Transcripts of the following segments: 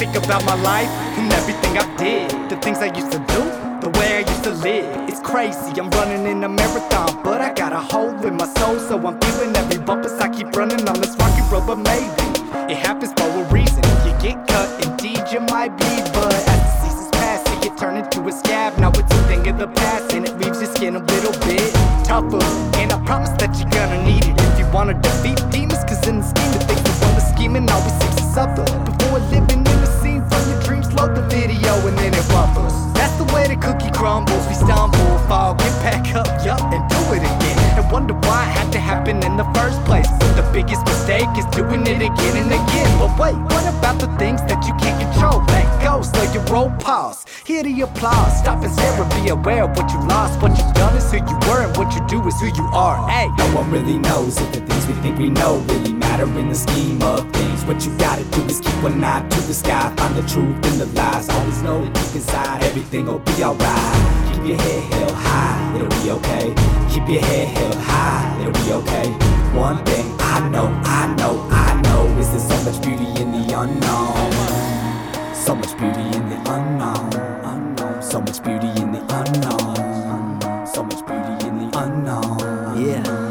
think about my life and everything I did, the things I used to do, the way I used to live. It's crazy, I'm running in a marathon, but I got a hole in my soul, so I'm feeling every bump as I keep running on this rocky road. But maybe it happens for a reason. You get cut, indeed you might bleed, but as the seasons pass, it get turned into a scab. Now it's a thing of the past, and it leaves your skin a little bit tougher. And I promise that you're gonna need it if you wanna defeat demons, cause in the scheme of things, the one that's scheming always seems to suffer. Before living in the scene from your dreams, load the video and then it buffers. That's the way the cookie crumbles. We stumble, fall, get back up, yup, and do it again. And wonder why it had to happen in the first place. But the biggest mistake is doing it again and again. But wait, what about the things that you can't control? Let go, slow your roll, pause. Hear the applause, stop and stare and be aware of what you lost. What you've done is who you were, and what you do is who you are. Hey, no one really knows if the things we think we know really matter in the scheme of things. What you gotta do is keep one eye to the sky, find the truth in the lies. Always know that deep inside everything will be alright. Keep your head held high, it'll be okay. Keep your head held high, it'll be okay. One thing I know is there's so much beauty in the unknown. So much beauty in the unknown. So much beauty in the unknown. So much beauty in the unknown. Yeah.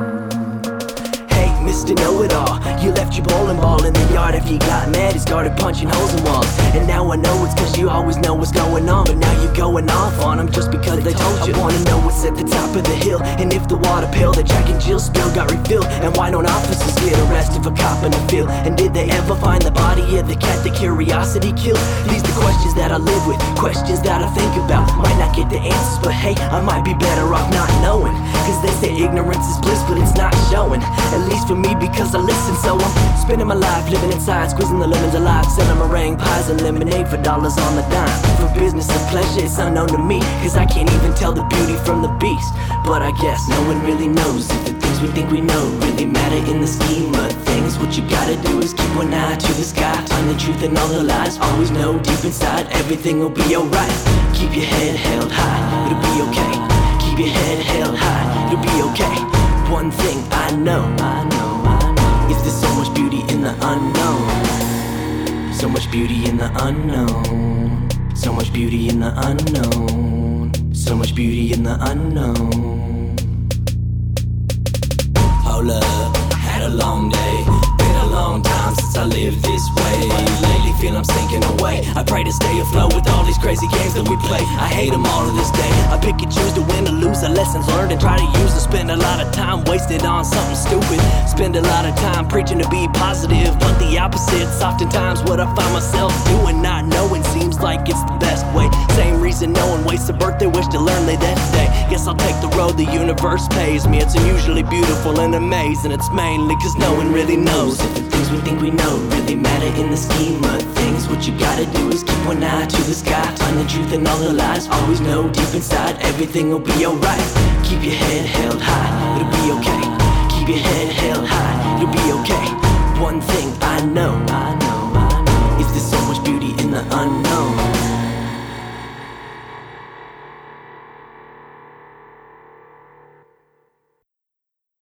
Mr. Know-It-All, you left your bowling ball in the yard after you got mad and started punching holes in walls. And now I know it's cause you always know what's going on, but now you're going off on them just because they told you. I wanna know what's at the top of the hill, and if the water pail that Jack and Jill spilled got refilled, and why don't officers get arrested for copping the field? And did they ever find the body of the cat that curiosity killed? These the questions that I live with, questions that I think about. Might not get the answers, but hey, I might be better off not knowing. Cause they say ignorance is bliss, but it's not showing. At least for me, because I listen, so I'm spending my life living inside, squeezing the lemons alive, selling meringue pies and lemonade for dollars on the dime. For business and pleasure, it's unknown to me, cause I can't even tell the beauty from the beast. But I guess no one really knows if the things we think we know really matter in the scheme of things. What you gotta do is keep one eye to the sky, find the truth and all the lies. Always know deep inside everything will be alright. Keep your head held high, it'll be okay. Keep your head held high, it'll be okay. One thing I know is there's so much beauty in the unknown. So much beauty in the unknown. So much beauty in the unknown. So much beauty in the unknown. Hold up, had a long day. Been a long time since I lived this way. Lately feel I'm sinking away. I pray to stay afloat with all these crazy games that we play. I hate them all to this day. I pick and choose to win or lose, the lessons learned and try to use to spend a lot of time wasted on something stupid. Spend a lot of time preaching to be positive, but the opposite's oftentimes what I find myself doing. Not knowing seems like it's the best way. Same reason no one wastes a birthday wish to learn they that day. Guess I'll take the road the universe pays me. It's unusually beautiful and amazing. It's mainly cause no one really knows if the things we think we know really matter in the scheme of things. What you gotta do is keep one eye to the sky, find the truth and all the lies. Always know deep inside everything will be alright. Keep your head held high, it'll be okay.